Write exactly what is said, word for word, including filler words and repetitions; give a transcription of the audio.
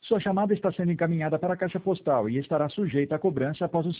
Sua chamada está sendo encaminhada para a caixa postal e estará sujeita a cobrança após o